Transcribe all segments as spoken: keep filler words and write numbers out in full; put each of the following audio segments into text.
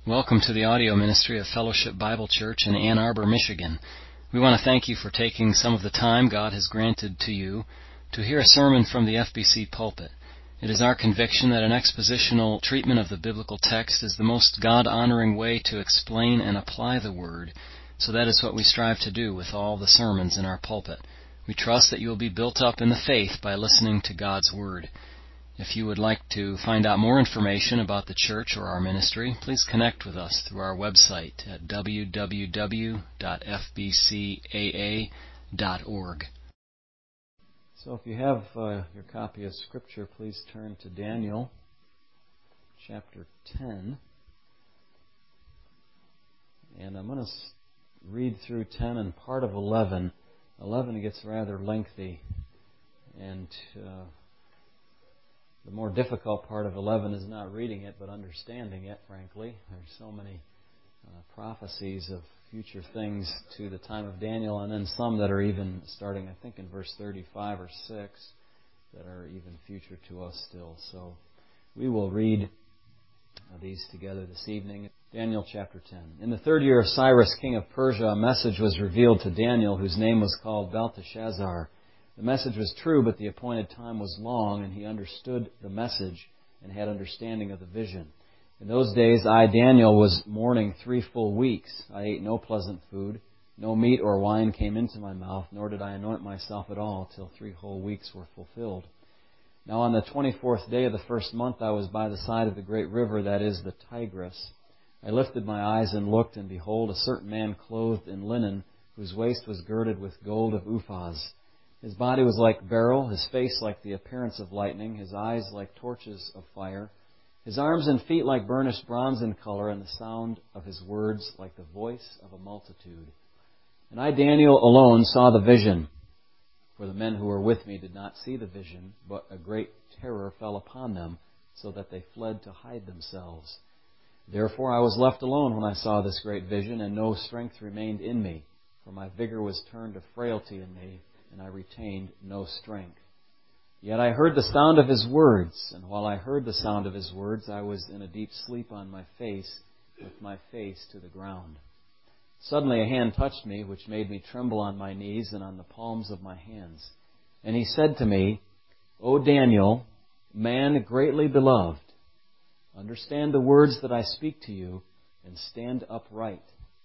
Welcome to the audio ministry of Fellowship Bible Church in Ann Arbor, Michigan. We want to thank you for taking some of the time God has granted to you to hear a sermon from the F B C pulpit. It is our conviction that an expositional treatment of the biblical text is the most God-honoring way to explain and apply the Word, so that is what we strive to do with all the sermons in our pulpit. We trust that you will be built up in the faith by listening to God's Word. If you would like to find out more information about the church or our ministry, please connect with us through our website at w w w dot f b c a a dot org. So if you have uh, your copy of Scripture, please turn to Daniel chapter ten. And I'm going to read through ten and part of eleven. eleven gets rather lengthy, and uh, the more difficult part of eleven is not reading it, but understanding it, frankly. There's so many uh, prophecies of future things to the time of Daniel, and then some that are even starting, I think, in verse thirty-five or six, that are even future to us still. So we will read uh, these together this evening. Daniel chapter ten. In the third year of Cyrus, king of Persia, a message was revealed to Daniel, whose name was called Belteshazzar. The message was true, but the appointed time was long, and he understood the message and had understanding of the vision. In those days, I, Daniel, was mourning three full weeks. I ate no pleasant food. No meat or wine came into my mouth, nor did I anoint myself at all till three whole weeks were fulfilled. Now on the twenty-fourth day of the first month, I was by the side of the great river, that is, the Tigris. I lifted my eyes and looked, and behold, a certain man clothed in linen, whose waist was girded with gold of Uphaz. His body was like beryl, his face like the appearance of lightning, his eyes like torches of fire, his arms and feet like burnished bronze in color, and the sound of his words like the voice of a multitude. And I, Daniel, alone saw the vision, for the men who were with me did not see the vision, but a great terror fell upon them, so that they fled to hide themselves. Therefore I was left alone when I saw this great vision, and no strength remained in me, for my vigor was turned to frailty in me, and I retained no strength. Yet I heard the sound of his words, and while I heard the sound of his words, I was in a deep sleep on my face, with my face to the ground. Suddenly a hand touched me, which made me tremble on my knees and on the palms of my hands. And he said to me, O Daniel, man greatly beloved, understand the words that I speak to you, and stand upright.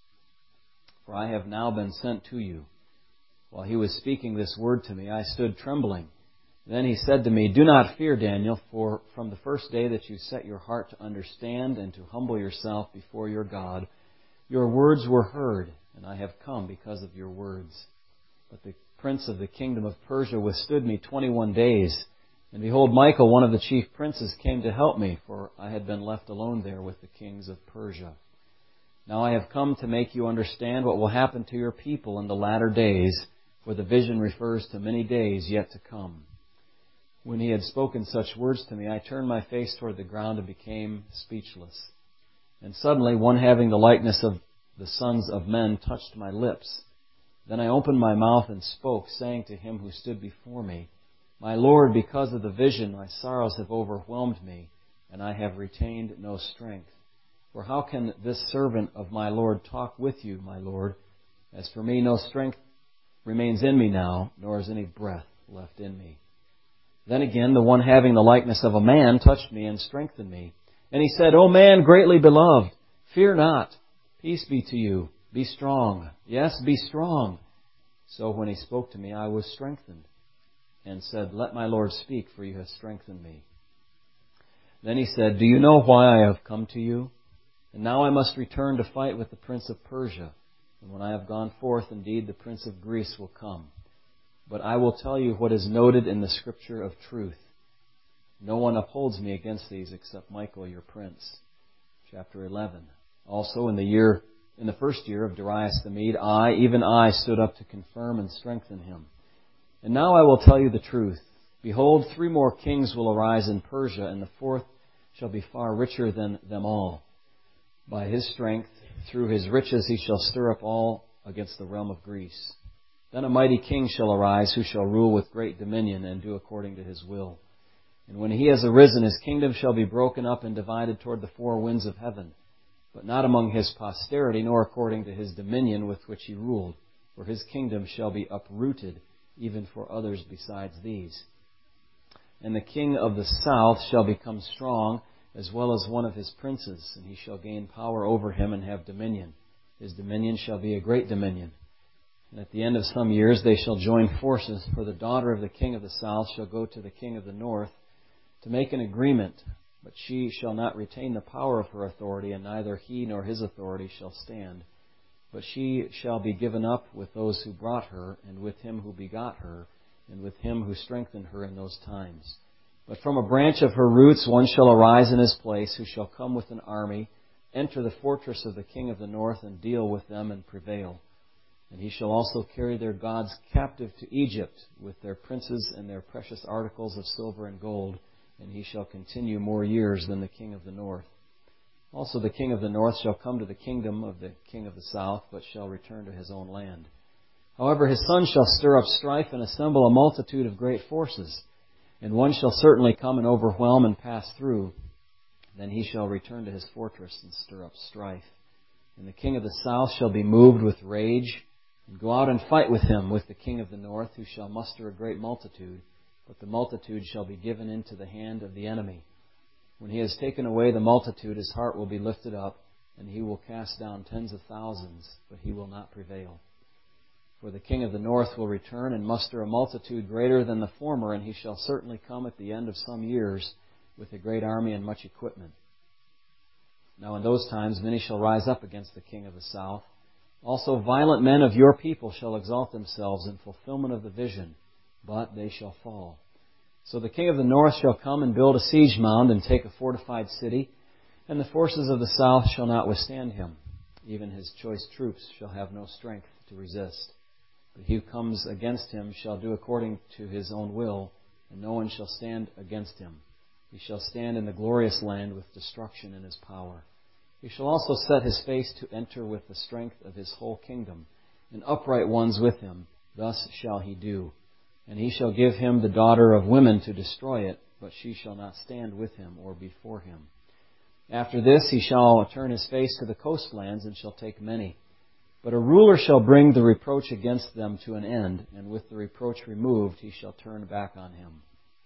For I have now been sent to you. While he was speaking this word to me, I stood trembling. Then he said to me, Do not fear, Daniel, for from the first day that you set your heart to understand and to humble yourself before your God, your words were heard, and I have come because of your words. But the prince of the kingdom of Persia withstood me twenty-one days. And behold, Michael, one of the chief princes, came to help me, for I had been left alone there with the kings of Persia. Now I have come to make you understand what will happen to your people in the latter days, for the vision refers to many days yet to come. When he had spoken such words to me, I turned my face toward the ground and became speechless. And suddenly one having the likeness of the sons of men touched my lips. Then I opened my mouth and spoke, saying to him who stood before me, My Lord, because of the vision, my sorrows have overwhelmed me, and I have retained no strength. For how can this servant of my Lord talk with you, my Lord? As for me, no strength remains in me now, nor is any breath left in me. Then again, the one having the likeness of a man touched me and strengthened me. And he said, O man greatly beloved, fear not. Peace be to you. Be strong. Yes, be strong. So when he spoke to me, I was strengthened, and said, Let my Lord speak, for you have strengthened me. Then he said, Do you know why I have come to you? And now I must return to fight with the prince of Persia. And when I have gone forth, indeed, the prince of Greece will come. But I will tell you what is noted in the scripture of truth. No one upholds me against these except Michael, your prince. Chapter eleven. Also in the year, in the first year of Darius the Mede, I, even I, stood up to confirm and strengthen him. And now I will tell you the truth. Behold, three more kings will arise in Persia, and the fourth shall be far richer than them all. By his strength, through his riches, he shall stir up all against the realm of Greece. Then a mighty king shall arise, who shall rule with great dominion and do according to his will. And when he has arisen, his kingdom shall be broken up and divided toward the four winds of heaven. but not among his posterity, nor according to his dominion with which he ruled. For his kingdom shall be uprooted, even for others besides these. And the king of the south shall become strong, as well as one of his princes, and he shall gain power over him and have dominion. His dominion shall be a great dominion. And at the end of some years they shall join forces, for the daughter of the king of the south shall go to the king of the north to make an agreement, but she shall not retain the power of her authority, and neither he nor his authority shall stand. But she shall be given up with those who brought her, and with him who begot her, and with him who strengthened her in those times. But from a branch of her roots one shall arise in his place, who shall come with an army, enter the fortress of the king of the north, and deal with them and prevail. And he shall also carry their gods captive to Egypt, with their princes and their precious articles of silver and gold, and he shall continue more years than the king of the north. Also the king of the north shall come to the kingdom of the king of the south, but shall return to his own land. However, his son shall stir up strife and assemble a multitude of great forces, and one shall certainly come and overwhelm and pass through. Then he shall return to his fortress and stir up strife. And the king of the south shall be moved with rage, and go out and fight with him, with the king of the north, who shall muster a great multitude, but the multitude shall be given into the hand of the enemy. When he has taken away the multitude, his heart will be lifted up, and he will cast down tens of thousands, but he will not prevail. For the king of the north will return and muster a multitude greater than the former, and he shall certainly come at the end of some years with a great army and much equipment. Now in those times many shall rise up against the king of the south. Also violent men of your people shall exalt themselves in fulfillment of the vision, but they shall fall. So the king of the north shall come and build a siege mound and take a fortified city, and the forces of the south shall not withstand him. Even his choice troops shall have no strength to resist. But he who comes against him shall do according to his own will, and no one shall stand against him. He shall stand in the glorious land with destruction in his power. He shall also set his face to enter with the strength of his whole kingdom, and upright ones with him. Thus shall he do. And he shall give him the daughter of women to destroy it, but she shall not stand with him or before him. After this he shall turn his face to the coastlands, and shall take many. But a ruler shall bring the reproach against them to an end, and with the reproach removed he shall turn back on him.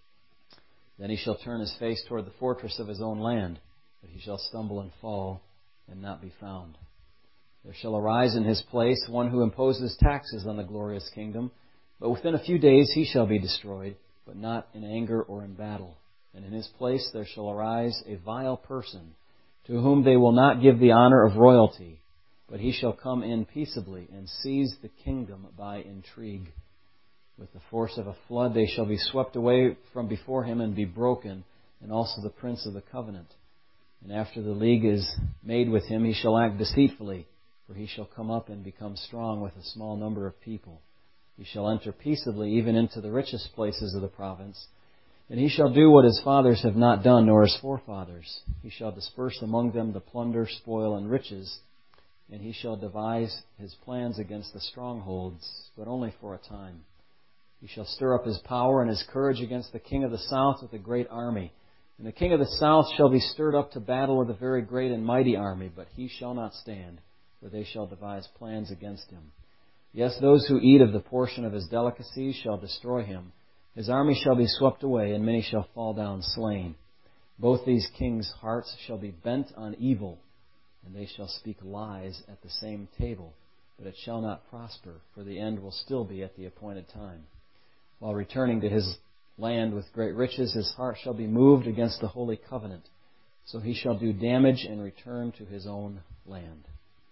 Then he shall turn his face toward the fortress of his own land, but he shall stumble and fall, and not be found. There shall arise in his place one who imposes taxes on the glorious kingdom, but within a few days he shall be destroyed, but not in anger or in battle. And in his place there shall arise a vile person, to whom they will not give the honor of royalty, but he shall come in peaceably and seize the kingdom by intrigue. With the force of a flood they shall be swept away from before him and be broken, and also the prince of the covenant. And after the league is made with him, he shall act deceitfully, for he shall come up and become strong with a small number of people. He shall enter peaceably even into the richest places of the province, and he shall do what his fathers have not done, nor his forefathers. He shall disperse among them the plunder, spoil, and riches, and he shall devise his plans against the strongholds, but only for a time. He shall stir up his power and his courage against the king of the south with a great army. And the king of the south shall be stirred up to battle with a very great and mighty army, but he shall not stand, for they shall devise plans against him. Yes, those who eat of the portion of his delicacies shall destroy him. His army shall be swept away, and many shall fall down slain. Both these kings' hearts shall be bent on evil, and they shall speak lies at the same table, but it shall not prosper, for the end will still be at the appointed time. While returning to his land with great riches, his heart shall be moved against the holy covenant. So he shall do damage and return to his own land.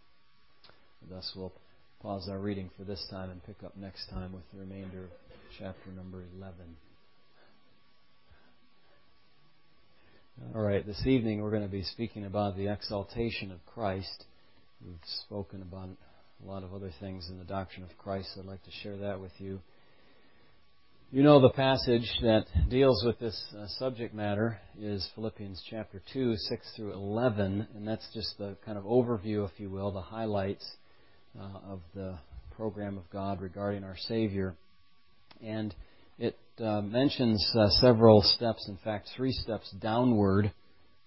Thus we'll pause our reading for this time and pick up next time with the remainder of chapter number eleven. All right, this evening we're going to be speaking about the exaltation of Christ. We've spoken about a lot of other things in the doctrine of Christ. I'd like to share that with you. You know the passage that deals with this uh, subject matter is Philippians chapter two, six through eleven, and that's just the kind of overview, if you will, the highlights uh, of the program of God regarding our Savior. And it uh, mentions uh, several steps, in fact, three steps downward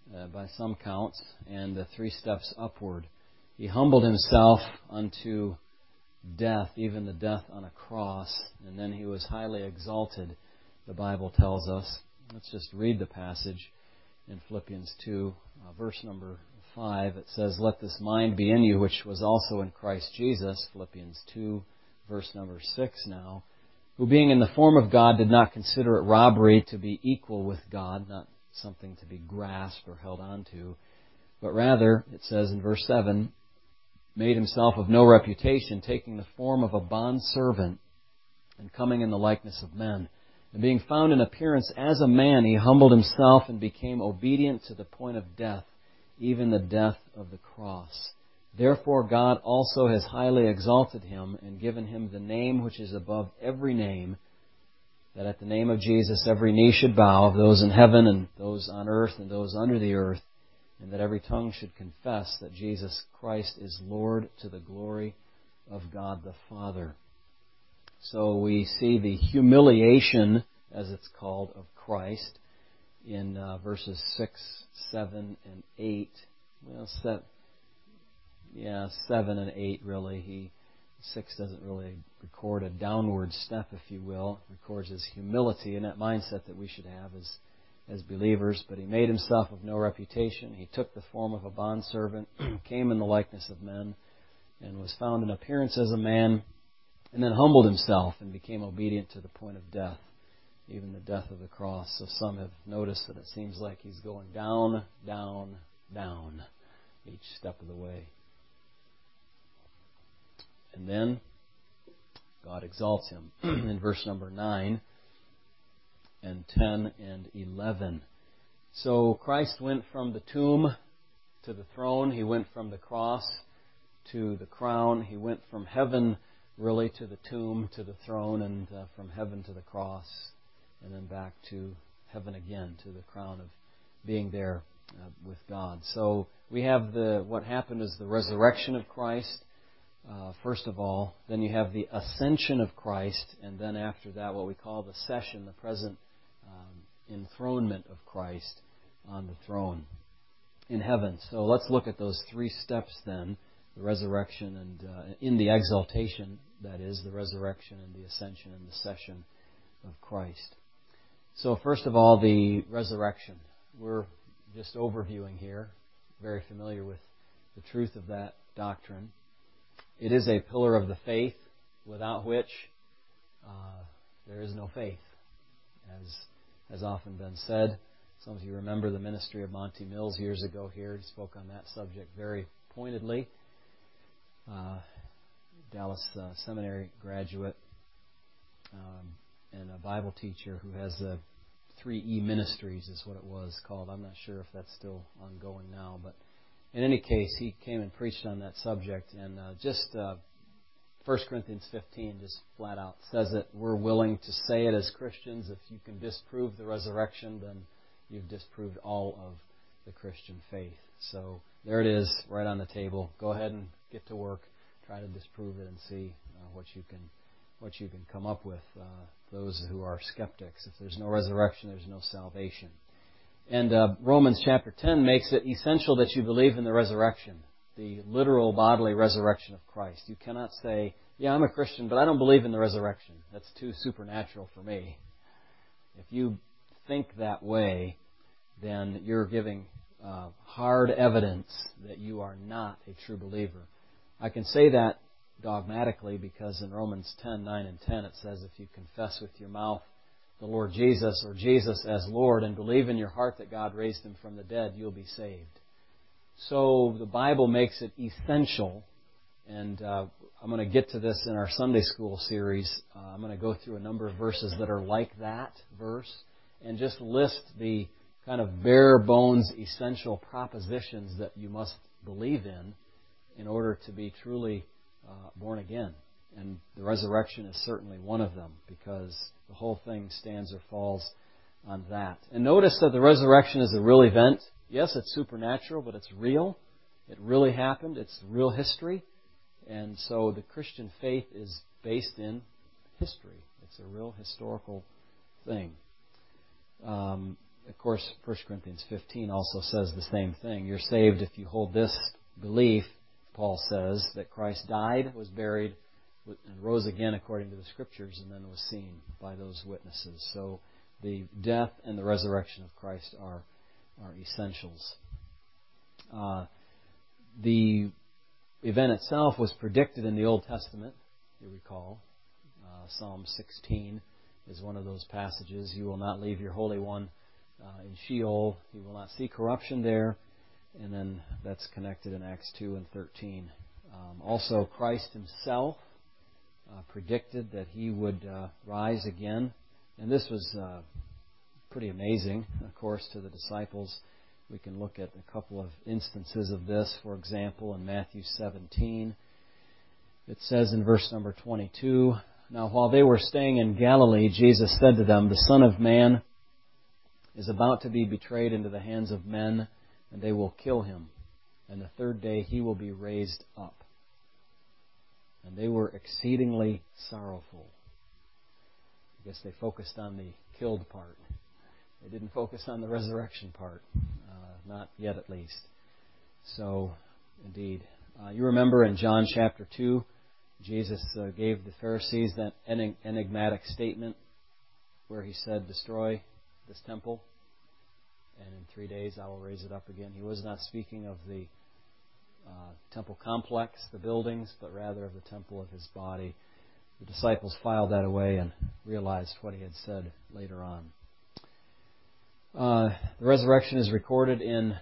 uh, by some counts, and uh, three steps upward. He humbled himself unto death, even the death on a cross, and then he was highly exalted, the Bible tells us. Let's just read the passage in Philippians two, uh, verse number five. It says, "Let this mind be in you, which was also in Christ Jesus," Philippians two, verse number six now, "who being in the form of God did not consider it robbery to be equal with God," not something to be grasped or held on to, "but rather," it says in verse seven, "made himself of no reputation, taking the form of a bondservant, and coming in the likeness of men. And being found in appearance as a man, he humbled himself and became obedient to the point of death, even the death of the cross. Therefore God also has highly exalted him and given him the name which is above every name, that at the name of Jesus every knee should bow, of those in heaven and those on earth and those under the earth, and that every tongue should confess that Jesus Christ is Lord, to the glory of God the Father." So we see the humiliation, as it's called, of Christ in uh, verses six, seven, and eight. Well, seven, yeah, seven and eight really. He six doesn't really record a downward step, if you will. It records his humility and that mindset that we should have as as believers. But he made himself of no reputation. He took the form of a bondservant, came in the likeness of men, and was found in appearance as a man, and then humbled himself and became obedient to the point of death, even the death of the cross. So some have noticed that it seems like he's going down, down, down each step of the way. And then God exalts him in verse number nine and ten and eleven. So Christ went from the tomb to the throne. He went from the cross to the crown. He went from heaven really to the tomb, to the throne, and uh, from heaven to the cross, and then back to heaven again, to the crown of being there uh, with God. So we have the what happened is the resurrection of Christ, uh, first of all. Then you have the ascension of Christ, and then after that what we call the session, the present um, enthronement of Christ on the throne in heaven. So let's look at those three steps then. The resurrection and uh, in the exaltation, that is, the resurrection and the ascension and the session of Christ. So first of all, the resurrection. We're just overviewing here, very familiar with the truth of that doctrine. It is a pillar of the faith, without which uh, there is no faith, as has often been said. Some of you remember the ministry of Monty Mills years ago here. He spoke on that subject very pointedly. Uh, Dallas uh, Seminary graduate um, and a Bible teacher who has a three E Ministries is what it was called. I'm not sure if that's still ongoing now, but in any case, he came and preached on that subject, and uh, just uh, First Corinthians fifteen just flat out says it. We're willing to say it as Christians. If you can disprove the resurrection, then you've disproved all of the Christian faith. So there it is, right on the table. Go ahead and get to work. Try to disprove it and see uh, what you can what you can come up with. Uh, those who are skeptics. If there's no resurrection, there's no salvation. And uh, Romans chapter ten makes it essential that you believe in the resurrection, the literal bodily resurrection of Christ. You cannot say, yeah, I'm a Christian, but I don't believe in the resurrection. That's too supernatural for me. If you think that way, then you're giving uh, hard evidence that you are not a true believer. I can say that dogmatically because in Romans ten, nine and ten it says if you confess with your mouth the Lord Jesus or Jesus as Lord and believe in your heart that God raised Him from the dead, you'll be saved. So the Bible makes it essential, and uh, I'm going to get to this in our Sunday school series. Uh, I'm going to go through a number of verses that are like that verse and just list the kind of bare bones essential propositions that you must believe in in order to be truly uh, born again. And the resurrection is certainly one of them because the whole thing stands or falls on that. And notice that the resurrection is a real event. Yes, it's supernatural, but it's real. It really happened. It's real history. And so the Christian faith is based in history. It's a real historical thing. Um, of course, First Corinthians fifteen also says the same thing. You're saved if you hold this belief, Paul says, that Christ died, was buried, and rose again according to the Scriptures, and then was seen by those witnesses. So the death and the resurrection of Christ are, are essentials. Uh, the event itself was predicted in the Old Testament, you recall. Uh, Psalm sixteen is one of those passages. You will not leave your Holy One uh, in Sheol. You will not see corruption there. And then that's connected in Acts two and thirteen. Um, also, Christ Himself uh, predicted that He would uh, rise again. And this was uh, pretty amazing, of course, to the disciples. We can look at a couple of instances of this. For example, in Matthew seventeen, it says in verse number twenty-two, "Now while they were staying in Galilee, Jesus said to them, 'The Son of Man is about to be betrayed into the hands of men, and they will kill Him. And the third day He will be raised up.' And they were exceedingly sorrowful." I guess they focused on the killed part. They didn't focus on the resurrection part. Uh, not yet, at least. So, indeed. Uh, you remember in John chapter two, Jesus uh, gave the Pharisees that enigmatic statement where He said, "Destroy this temple, and in three days I will raise it up again." He was not speaking of the uh, temple complex, the buildings, but rather of the temple of His body. The disciples filed that away and realized what He had said later on. Uh, the resurrection is recorded in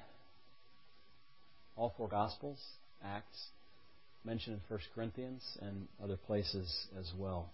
all four Gospels, Acts, mentioned in First Corinthians, and other places as well.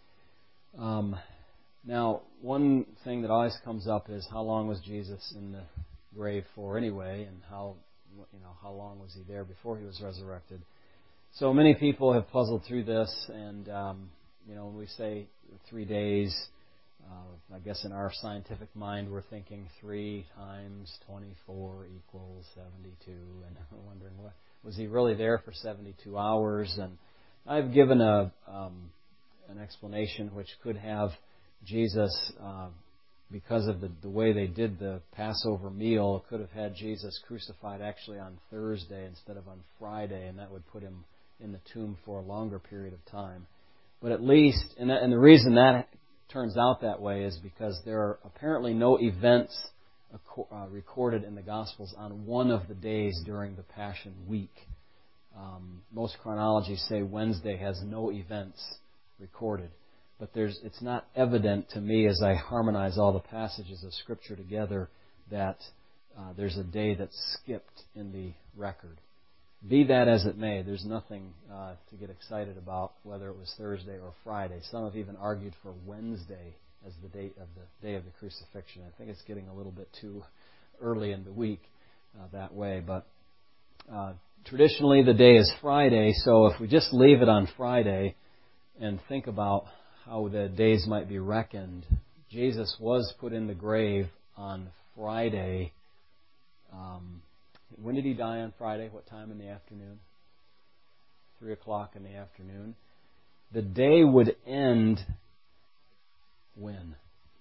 Um, now, one thing that always comes up is how long was Jesus in the grave for anyway, and how you know how long was He there before He was resurrected? So many people have puzzled through this, and um, you know when we say three days, uh, I guess in our scientific mind we're thinking three times twenty-four equals seventy-two, and we're wondering what was He really there for seventy-two hours? And I've given a um, an explanation which could have Jesus, uh, because of the, the way they did the Passover meal, could have had Jesus crucified actually on Thursday instead of on Friday, and that would put Him in the tomb for a longer period of time. But at least, and, that, and the reason that turns out that way is because there are apparently no events uh, recorded in the Gospels on one of the days during the Passion Week. Um, most chronologies say Wednesday has no events recorded. But there's, it's not evident to me as I harmonize all the passages of Scripture together that uh, there's a day that's skipped in the record. Be that as it may, there's nothing uh, to get excited about whether it was Thursday or Friday. Some have even argued for Wednesday as the date of the day of the crucifixion. I think it's getting a little bit too early in the week uh, that way. But uh, traditionally the day is Friday, so if we just leave it on Friday and think about how the days might be reckoned, Jesus was put in the grave on Friday. Um, when did He die on Friday? What time in the afternoon? Three o'clock in the afternoon. The day would end when?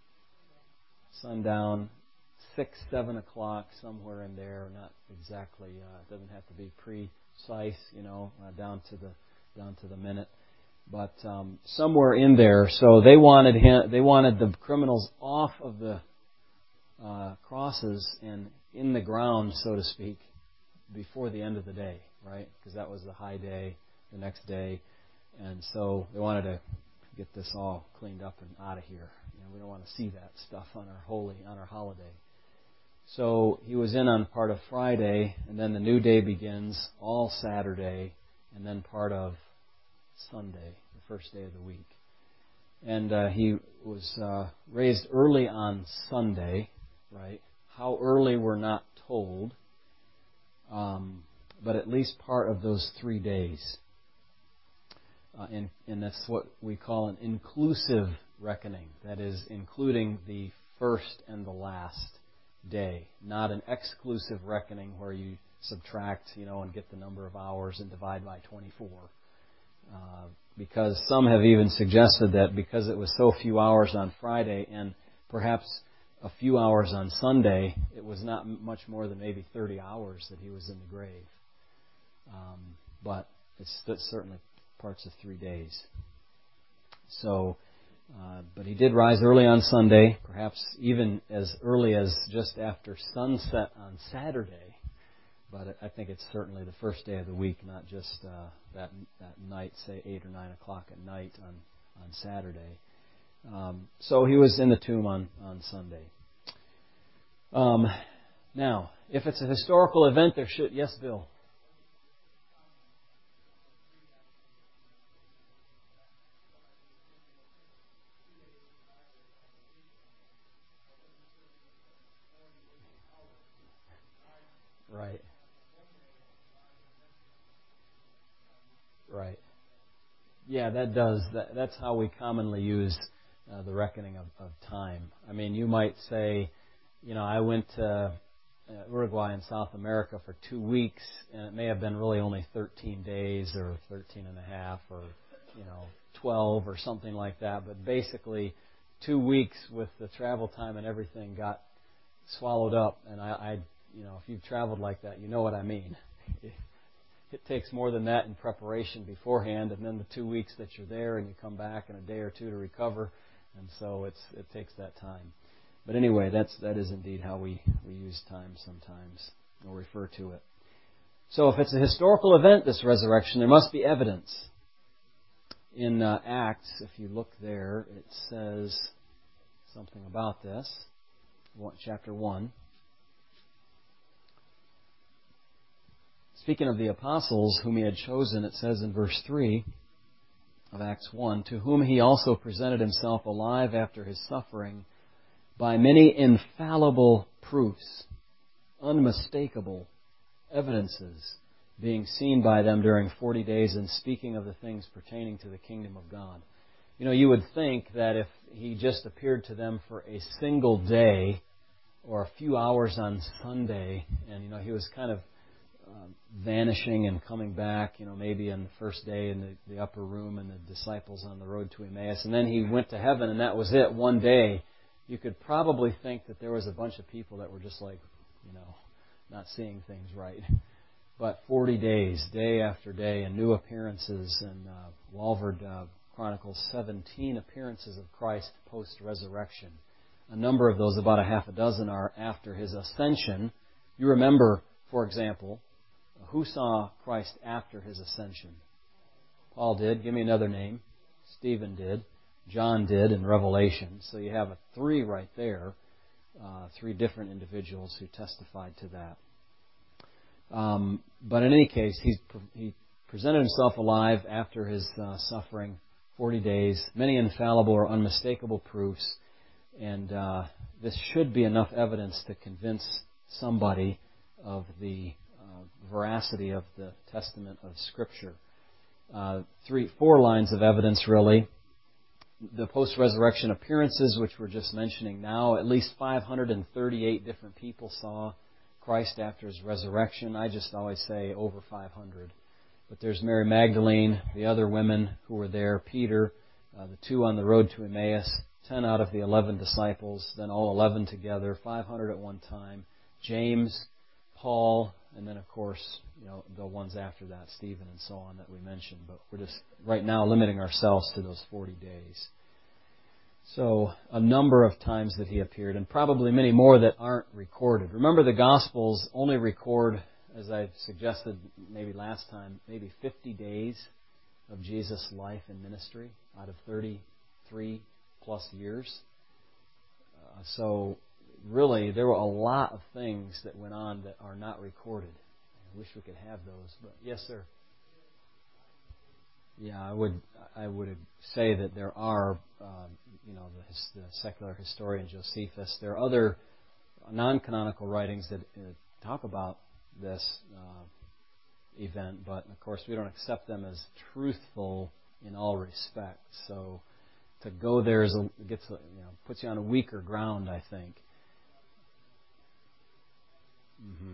Sundown, six, seven o'clock, somewhere in there. Not exactly. Uh, it doesn't have to be precise, you know, uh, down to the down to the minute. But um, somewhere in there, so they wanted him. They wanted the criminals off of the uh, crosses and in the ground, so to speak, before the end of the day, right? Because that was the high day, the next day, and so they wanted to get this all cleaned up and out of here. You know, we don't want to see that stuff on our holy, on our holiday. So He was in on part of Friday, and then the new day begins all Saturday, and then part of Sunday, the first day of the week. And uh, He was uh, raised early on Sunday, right? How early we're not told, um, but at least part of those three days. Uh, and, and that's what we call an inclusive reckoning. That is, including the first and the last day. Not an exclusive reckoning where you subtract, you know, and get the number of hours and divide by twenty-four. Uh, because some have even suggested that because it was so few hours on Friday, and perhaps a few hours on Sunday, it was not much more than maybe thirty hours that he was in the grave. Um, but it's, it's certainly parts of three days. So, uh, but he did rise early on Sunday, perhaps even as early as just after sunset on Saturday. But I think it's certainly the first day of the week, not just uh, that that night, say eight or nine o'clock at night on on Saturday. Um, so he was in the tomb on on Sunday. Um, now, if it's a historical event, there should yes, Bill. Right. Right. Yeah, that does. That, that's how we commonly use uh, the reckoning of, of time. I mean, you might say, you know, I went to uh, Uruguay in South America for two weeks, and it may have been really only thirteen days or thirteen and a half or, you know, twelve or something like that. But basically, two weeks with the travel time and everything got swallowed up. And I, I you know, if you've traveled like that, you know what I mean. It takes more than that in preparation beforehand, and then the two weeks that you're there, and you come back in a day or two to recover, and so it's it takes that time. But anyway, that's that is indeed how we, we use time sometimes, or refer to it. So if it's a historical event, this resurrection, there must be evidence. In uh, Acts, if you look there, it says something about this. Chapter one. Speaking of the apostles whom he had chosen, it says in verse three of Acts one, to whom he also presented himself alive after his suffering by many infallible proofs, unmistakable evidences, being seen by them during forty days and speaking of the things pertaining to the kingdom of God. You know, you would think that if he just appeared to them for a single day or a few hours on Sunday, and, you know, he was kind of Uh, vanishing and coming back, you know, maybe on the first day in the, the upper room and the disciples on the road to Emmaus, and then he went to heaven and that was it, one day, you could probably think that there was a bunch of people that were just like, you know, not seeing things right. But forty days, day after day, and new appearances, and uh, Walvoord uh, chronicles seventeen appearances of Christ post-resurrection. A number of those, about a half a dozen, are after his ascension. You remember, for example, who saw Christ after his ascension? Paul did. Give me another name. Stephen did. John did in Revelation. So you have a three right there, uh, three different individuals who testified to that. Um, but in any case, he's, he presented himself alive after his uh, suffering, forty days, many infallible or unmistakable proofs, and uh, this should be enough evidence to convince somebody of the uh, veracity of the testament of Scripture. Uh, three, four lines of evidence, really. The post-resurrection appearances, which we're just mentioning now, at least five hundred thirty-eight different people saw Christ after his resurrection. I just always say over five hundred. But there's Mary Magdalene, the other women who were there, Peter, uh, the two on the road to Emmaus, ten out of the eleven disciples, then all eleven together, five hundred at one time, James, Paul, and then, of course, you know, the ones after that, Stephen and so on that we mentioned. But we're just right now limiting ourselves to those forty days. So a number of times that he appeared, and probably many more that aren't recorded. Remember, the Gospels only record, as I suggested maybe last time, maybe fifty days of Jesus' life and ministry out of thirty-three plus years. Uh, so really, there were a lot of things that went on that are not recorded. I wish we could have those. But yes, sir. Yeah, I would. I would say that there are, uh, you know, the, the secular historian Josephus. There are other non-canonical writings that uh, talk about this uh, event, but of course we don't accept them as truthful in all respects. So to go there is a, gets a, you know puts you on a weaker ground, I think. Mm-hmm.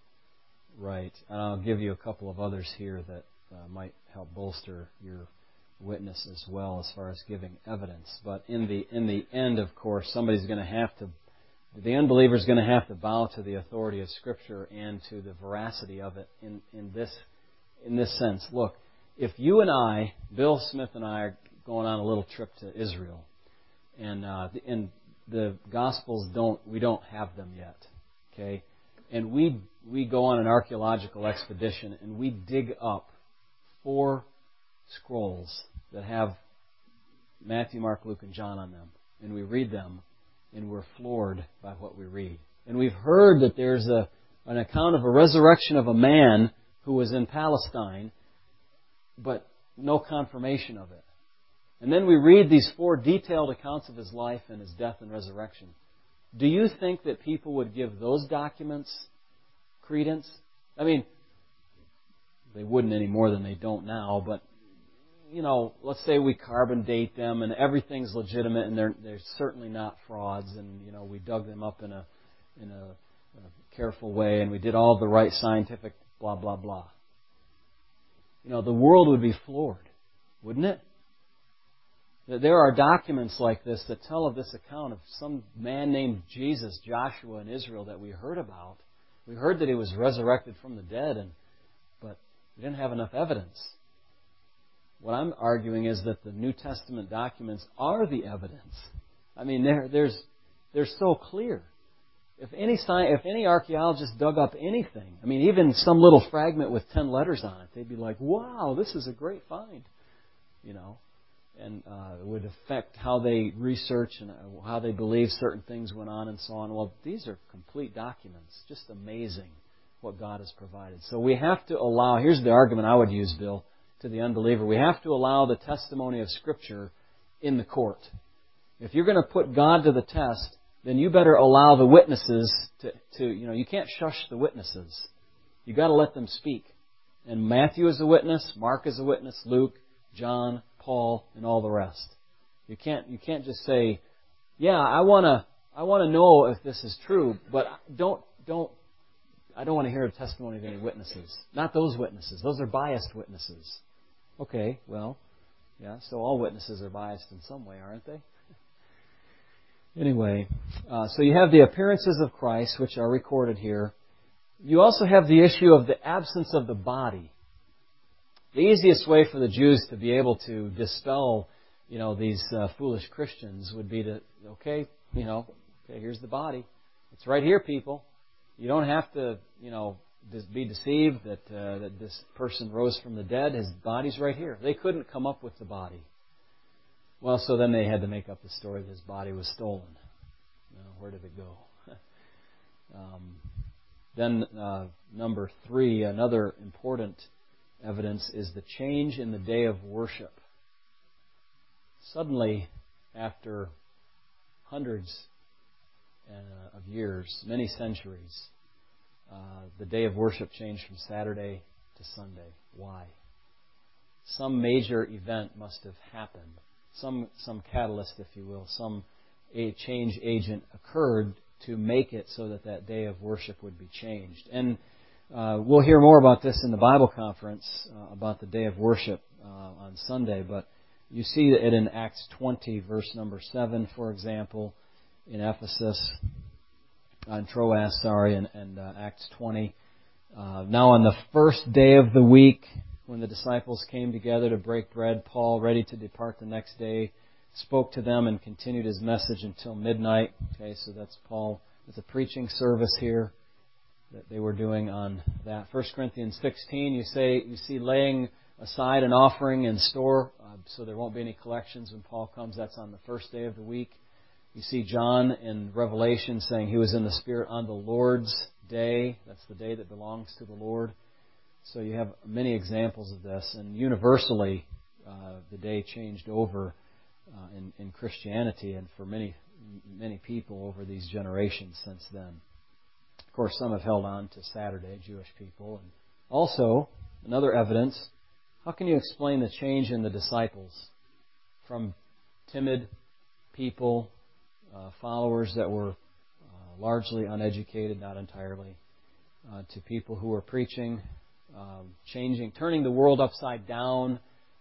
Right. And I'll give you a couple of others here that uh, might help bolster your witness as well as far as giving evidence. But in the in the end, of course, somebody's going to have to, the unbeliever is going to have to bow to the authority of Scripture and to the veracity of it in, in this in this sense. Look, if you and I, Bill Smith and I, are going on a little trip to Israel, and uh, and the Gospels don't we don't have them yet, okay, and we we go on an archaeological expedition and we dig up four scrolls that have Matthew, Mark, Luke, and John on them, and we read them, and we're floored by what we read. And we've heard that there's a an account of a resurrection of a man who was in Palestine, but no confirmation of it. And then we read these four detailed accounts of his life and his death and resurrection. Do you think that people would give those documents credence? I mean, they wouldn't any more than they don't now, but, you know, let's say we carbon date them and everything's legitimate and they're they're certainly not frauds, and, you know, we dug them up in a in a, a careful way and we did all the right scientific blah, blah, blah. You know, the world would be floored, wouldn't it? There are documents like this that tell of this account of some man named Jesus, Joshua in Israel, that we heard about. We heard that he was resurrected from the dead, and but we didn't have enough evidence. What I'm arguing is that the New Testament documents are the evidence. I mean, they're, there's, they're so clear. If any sci- if any archaeologist dug up anything, I mean, even some little fragment with ten letters on it, they'd be like, wow, this is a great find. You know, and uh, it would affect how they research and how they believe certain things went on and so on. Well, these are complete documents. Just amazing what God has provided. So we have to allow, here's the argument I would use, Bill, to the unbeliever. We have to allow the testimony of Scripture in the court. If you're going to put God to the test, then you better allow the witnesses to, to you know, you can't shush the witnesses. You've got to let them speak. And Matthew is a witness, Mark is a witness, Luke, John, Paul, and all the rest. You can't you can't just say, yeah, I wanna I wanna know if this is true, but don't don't I don't want to hear a testimony of any witnesses. Not those witnesses. Those are biased witnesses. Okay, well, yeah, so all witnesses are biased in some way, aren't they? Anyway, uh, so you have the appearances of Christ, which are recorded here. You also have the issue of the absence of the body. The easiest way for the Jews to be able to dispel, you know, these uh, foolish Christians would be to, okay, you know, okay, here's the body. It's right here, people. You don't have to, you know, be deceived that uh, that this person rose from the dead. His body's right here. They couldn't come up with the body. Well, so then they had to make up the story that his body was stolen. You know, where did it go? um, then uh, number three, another important evidence is the change in the day of worship. Suddenly, after hundreds uh, of years, many centuries, uh, the day of worship changed from Saturday to Sunday. Why? Some major event must have happened. Some some catalyst, if you will, some a change agent occurred to make it so that that day of worship would be changed. And uh, we'll hear more about this in the Bible conference uh, about the day of worship uh, on Sunday. But you see it in Acts twenty, verse number seven, for example, in Ephesus, on Troas, sorry, and, and uh, Acts twenty. Uh, now on the first day of the week, when the disciples came together to break bread, Paul, ready to depart the next day, spoke to them and continued his message until midnight. Okay, so that's Paul. It's a preaching service here that they were doing on that. First Corinthians sixteen, you say you see laying aside an offering in store, uh, so there won't be any collections when Paul comes. That's on the first day of the week. You see John in Revelation saying he was in the Spirit on the Lord's day. That's the day that belongs to the Lord. So you have many examples of this, and universally, uh, the day changed over uh, in, in Christianity, and for many, many people over these generations since then. Of course, some have held on to Saturday, Jewish people. And also, another evidence, how can you explain the change in the disciples from timid people, uh, followers that were uh, largely uneducated, not entirely, uh, to people who were preaching, Um, changing, turning the world upside down,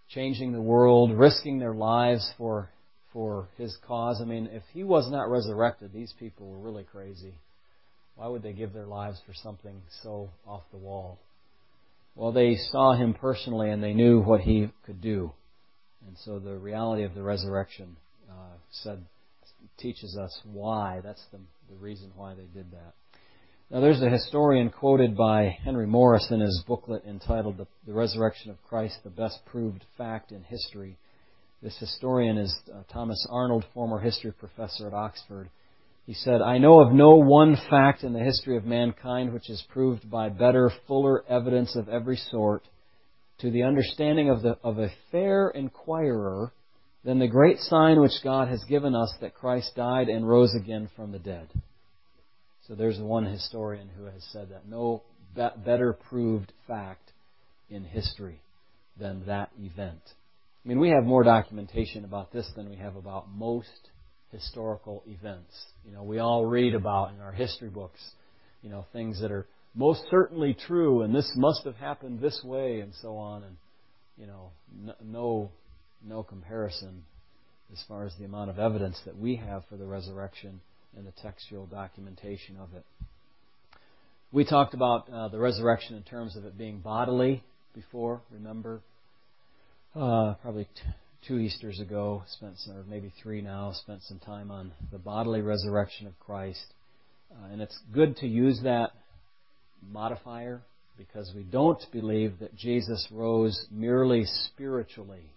changing the world, risking their lives for for His cause. I mean, if He was not resurrected, these people were really crazy. Why would they give their lives for something so off the wall? Well, they saw Him personally and they knew what He could do. And so the reality of the resurrection uh, said teaches us why. That's the, the reason why they did that. Now, there's a historian quoted by Henry Morris in his booklet entitled The, the Resurrection of Christ, the Best Proved Fact in History. This historian is uh, Thomas Arnold, former history professor at Oxford. He said, "I know of no one fact in the history of mankind which is proved by better, fuller evidence of every sort to the understanding of, the, of a fair inquirer than the great sign which God has given us that Christ died and rose again from the dead." So there's one historian who has said that. No be- better proved fact in history than that event. I mean, we have more documentation about this than we have about most historical events. You know, we all read about in our history books, you know, things that are most certainly true, and this must have happened this way, and so on. And, you know, no, no comparison as far as the amount of evidence that we have for the resurrection and the textual documentation of it. We talked about uh, the resurrection in terms of it being bodily before, remember? Uh, probably t- two Easters ago, spent some, or maybe three now, spent some time on the bodily resurrection of Christ. Uh, and it's good to use that modifier because we don't believe that Jesus rose merely spiritually.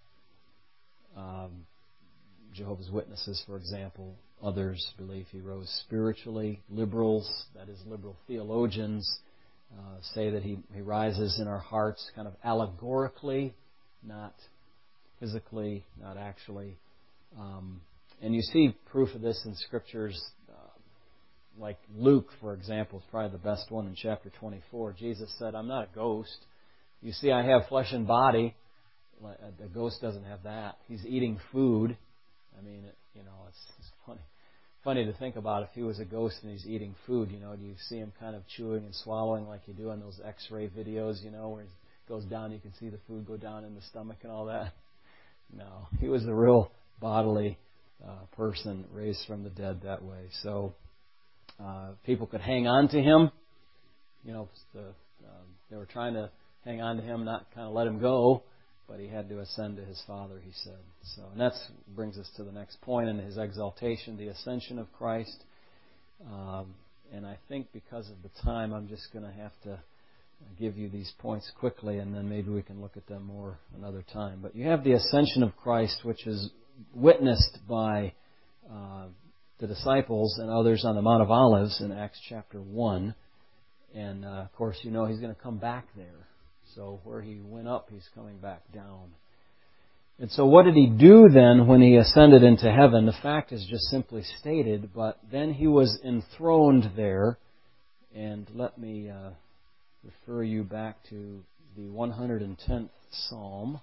Um, Jehovah's Witnesses, for example, others believe He rose spiritually. Liberals, that is liberal theologians, uh, say that he, he rises in our hearts kind of allegorically, not physically, not actually. Um, and you see proof of this in Scriptures, uh, like Luke, for example, is probably the best one in chapter twenty-four. Jesus said, "I'm not a ghost. You see, I have flesh and body." The ghost doesn't have that. He's eating food. I mean, it, you know, it's, it's funny. Funny to think about if he was a ghost and he's eating food. You know, do you see him kind of chewing and swallowing like you do on those X-ray videos? You know, where he goes down, you can see the food go down in the stomach and all that. No, he was a real bodily uh, person raised from the dead that way. So uh, people could hang on to him. You know, the, um, they were trying to hang on to him, not kind of let him go. But He had to ascend to His Father, he said. So, and that brings us to the next point in His exaltation, the ascension of Christ. Um, and I think because of the time, I'm just going to have to give you these points quickly, and then maybe we can look at them more another time. But you have the ascension of Christ, which is witnessed by uh, the disciples and others on the Mount of Olives in Acts chapter one. And, uh, of course, you know He's going to come back there. So where He went up, He's coming back down. And so what did He do then when He ascended into heaven? The fact is just simply stated, but then He was enthroned there. And let me uh, refer you back to the one hundred tenth Psalm.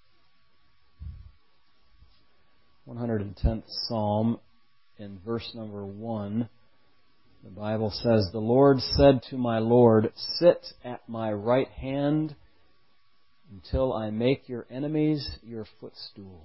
one hundred tenth Psalm in verse number one. The Bible says, "The Lord said to my Lord, sit at my right hand until I make your enemies your footstool."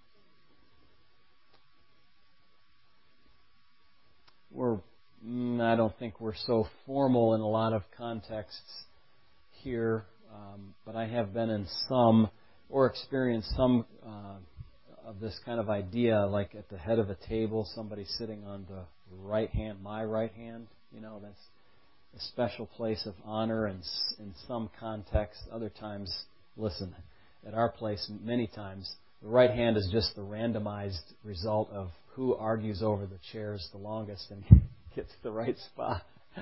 We're, I don't think we're so formal in a lot of contexts here, um, but I have been in some or experienced some uh, of this kind of idea, like at the head of a table, somebody sitting on the right hand, my right hand. You know, that's a special place of honor, and in some contexts, other times, listen, at our place, many times, the right hand is just the randomized result of who argues over the chairs the longest and gets the right spot.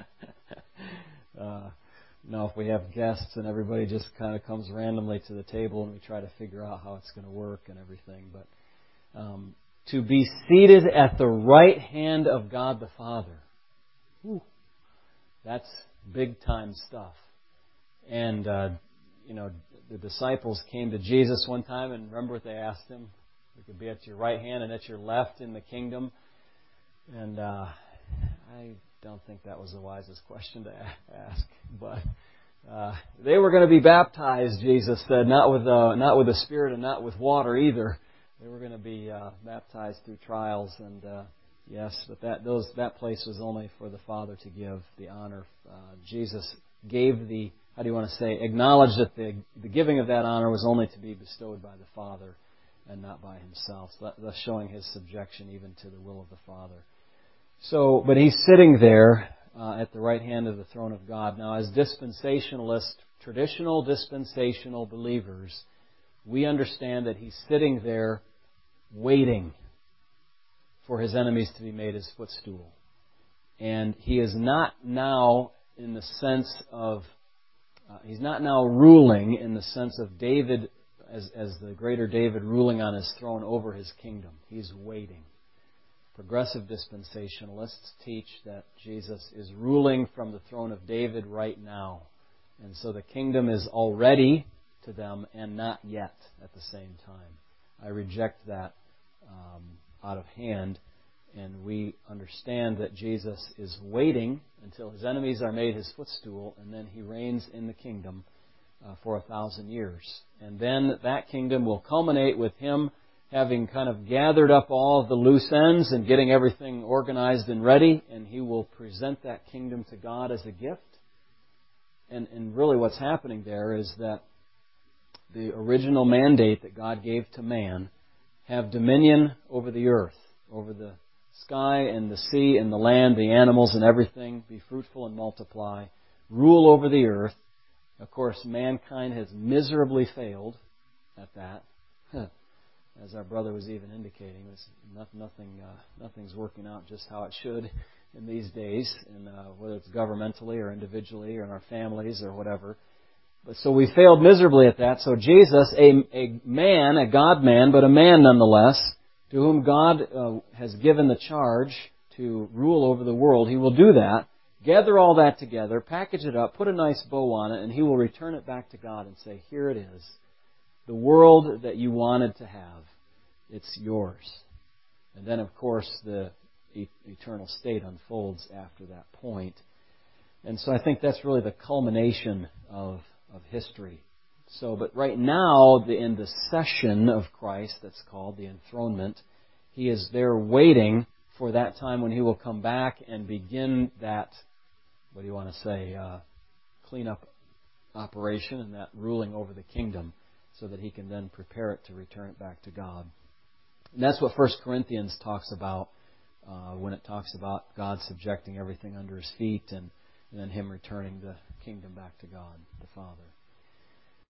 uh, now, if we have guests and everybody just kind of comes randomly to the table and we try to figure out how it's going to work and everything, but um, to be seated at the right hand of God the Father, whew, that's big time stuff. And, uh, you know, the disciples came to Jesus one time, and remember what they asked Him? We could be at your right hand and at your left in the kingdom. And uh, I don't think that was the wisest question to ask. But Uh, they were going to be baptized, Jesus said, not with uh, not with the Spirit and not with water either. They were going to be uh, baptized through trials, and uh, yes, but that those that place was only for the Father to give the honor. Uh, Jesus gave the, how do you want to say, acknowledged that the the giving of that honor was only to be bestowed by the Father and not by Himself, thus showing His subjection even to the will of the Father. So, but He's sitting there uh, at the right hand of the throne of God. Now, as dispensationalists, traditional dispensational believers, we understand that He's sitting there waiting for His enemies to be made His footstool. And He is not now in the sense of, uh, He's not now ruling in the sense of David, as, as the greater David ruling on His throne over His kingdom. He's waiting. Progressive dispensationalists teach that Jesus is ruling from the throne of David right now. And so the kingdom is already to them and not yet at the same time. I reject that um, out of hand, and we understand that Jesus is waiting until His enemies are made His footstool, and then He reigns in the kingdom uh, for a thousand years. And then that kingdom will culminate with Him having kind of gathered up all of the loose ends and getting everything organized and ready, and He will present that kingdom to God as a gift. And, and really what's happening there is that the original mandate that God gave to man, have dominion over the earth, over the sky and the sea and the land, the animals and everything, be fruitful and multiply, rule over the earth. Of course, mankind has miserably failed at that. As our brother was even indicating, it's nothing, uh, nothing's working out just how it should in these days, and uh, whether it's governmentally or individually or in our families or whatever. But so we failed miserably at that. So Jesus, a, a man, a God-man, but a man nonetheless, to whom God uh, has given the charge to rule over the world, He will do that, gather all that together, package it up, put a nice bow on it, and He will return it back to God and say, here it is. The world that you wanted to have, it's yours. And then, of course, the e- eternal state unfolds after that point. And so I think that's really the culmination of, of history. So, but right now, the, in the session of Christ, that's called the enthronement, He is there waiting for that time when He will come back and begin that, what do you want to say, uh, cleanup operation and that ruling over the kingdom, so that He can then prepare it to return it back to God. And that's what First Corinthians talks about uh, when it talks about God subjecting everything under His feet and, and then Him returning the kingdom back to God, the Father.